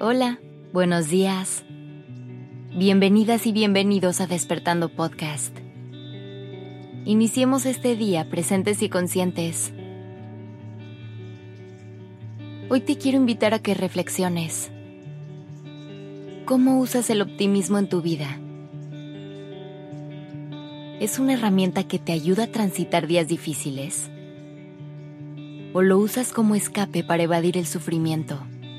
Hola, buenos días. Bienvenidas y bienvenidos a Despertando Podcast. Iniciemos este día presentes y conscientes. Hoy te quiero invitar a que reflexiones. ¿Cómo usas el optimismo en tu vida? ¿Es una herramienta que te ayuda a transitar días difíciles? ¿O lo usas como escape para evadir el sufrimiento?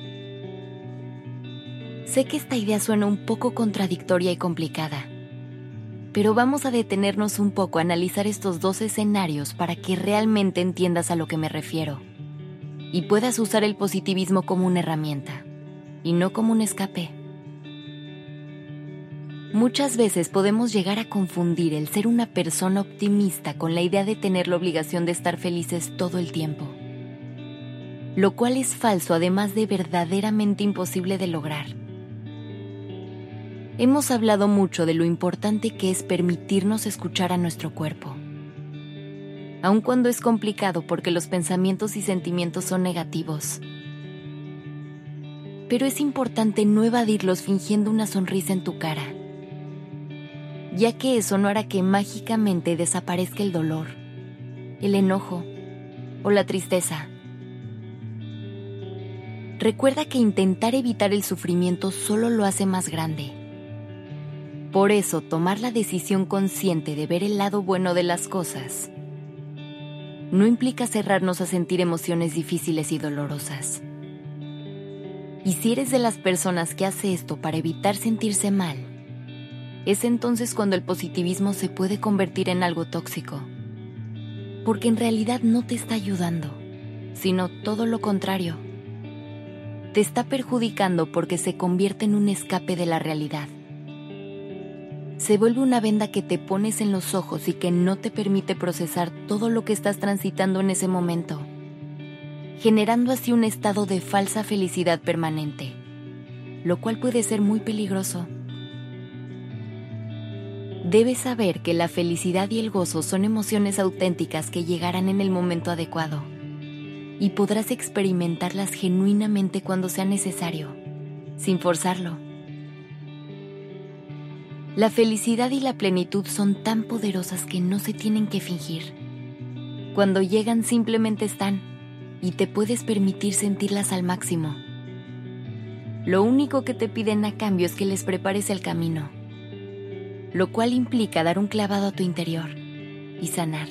Sé que esta idea suena un poco contradictoria y complicada, pero vamos a detenernos un poco a analizar estos dos escenarios para que realmente entiendas a lo que me refiero y puedas usar el positivismo como una herramienta y no como un escape. Muchas veces podemos llegar a confundir el ser una persona optimista con la idea de tener la obligación de estar felices todo el tiempo, lo cual es falso, además de verdaderamente imposible de lograr. Hemos hablado mucho de lo importante que es permitirnos escuchar a nuestro cuerpo, aun cuando es complicado porque los pensamientos y sentimientos son negativos. Pero es importante no evadirlos fingiendo una sonrisa en tu cara, ya que eso no hará que mágicamente desaparezca el dolor, el enojo o la tristeza. Recuerda que intentar evitar el sufrimiento solo lo hace más grande. Por eso, tomar la decisión consciente de ver el lado bueno de las cosas no implica cerrarnos a sentir emociones difíciles y dolorosas. Y si eres de las personas que hace esto para evitar sentirse mal, es entonces cuando el positivismo se puede convertir en algo tóxico, porque en realidad no te está ayudando, sino todo lo contrario. Te está perjudicando porque se convierte en un escape de la realidad. Se vuelve una venda que te pones en los ojos y que no te permite procesar todo lo que estás transitando en ese momento, generando así un estado de falsa felicidad permanente, lo cual puede ser muy peligroso. Debes saber que la felicidad y el gozo son emociones auténticas que llegarán en el momento adecuado, y podrás experimentarlas genuinamente cuando sea necesario, sin forzarlo. La felicidad y la plenitud son tan poderosas que no se tienen que fingir. Cuando llegan simplemente están, y te puedes permitir sentirlas al máximo. Lo único que te piden a cambio es que les prepares el camino, lo cual implica dar un clavado a tu interior y sanar.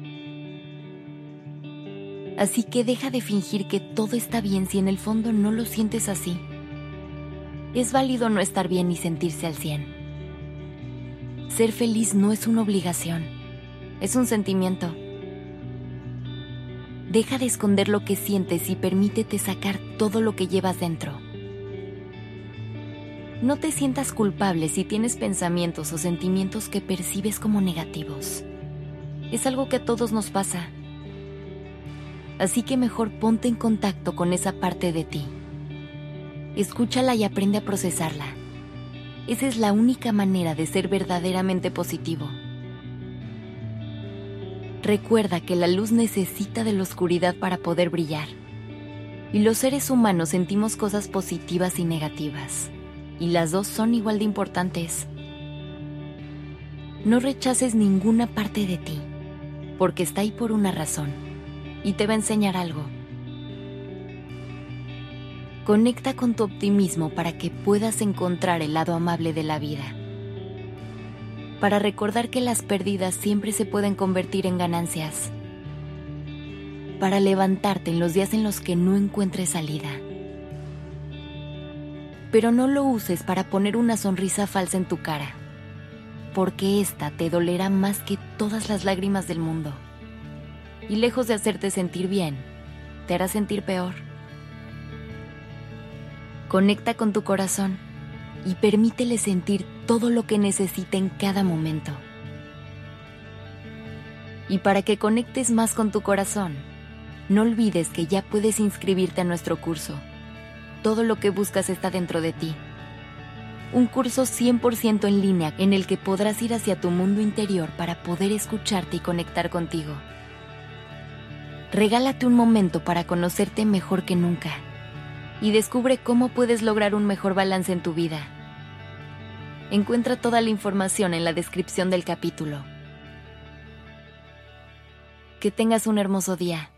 Así que deja de fingir que todo está bien si en el fondo no lo sientes así. Es válido no estar bien y sentirse al 100. Ser feliz no es una obligación, es un sentimiento. Deja de esconder lo que sientes y permítete sacar todo lo que llevas dentro. No te sientas culpable si tienes pensamientos o sentimientos que percibes como negativos. Es algo que a todos nos pasa. Así que mejor ponte en contacto con esa parte de ti. Escúchala y aprende a procesarla. Esa es la única manera de ser verdaderamente positivo. Recuerda que la luz necesita de la oscuridad para poder brillar. Y los seres humanos sentimos cosas positivas y negativas. Y las dos son igual de importantes. No rechaces ninguna parte de ti, porque está ahí por una razón, y te va a enseñar algo. Conecta con tu optimismo para que puedas encontrar el lado amable de la vida. Para recordar que las pérdidas siempre se pueden convertir en ganancias. Para levantarte en los días en los que no encuentres salida. Pero no lo uses para poner una sonrisa falsa en tu cara, porque esta te dolerá más que todas las lágrimas del mundo. Y lejos de hacerte sentir bien, te hará sentir peor. Conecta con tu corazón y permítele sentir todo lo que necesita en cada momento. Y para que conectes más con tu corazón, no olvides que ya puedes inscribirte a nuestro curso. Todo lo que buscas está dentro de ti. Un curso 100% en línea en el que podrás ir hacia tu mundo interior para poder escucharte y conectar contigo. Regálate un momento para conocerte mejor que nunca y descubre cómo puedes lograr un mejor balance en tu vida. Encuentra toda la información en la descripción del capítulo. Que tengas un hermoso día.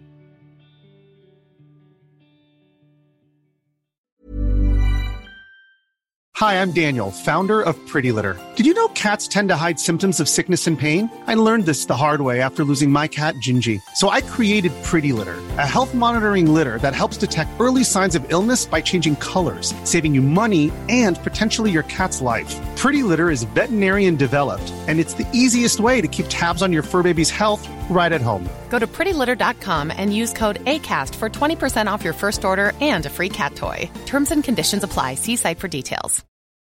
Hi, I'm Daniel, founder of Pretty Litter. Did you know cats tend to hide symptoms of sickness and pain? I learned this the hard way after losing my cat, Gingy. So I created Pretty Litter, a health monitoring litter that helps detect early signs of illness by changing colors, saving you money and potentially your cat's life. Pretty Litter is veterinarian developed, and it's the easiest way to keep tabs on your fur baby's health right at home. Go to prettylitter.com and use code ACAST for 20% off your first order and a free cat toy. Terms and conditions apply. See site for details.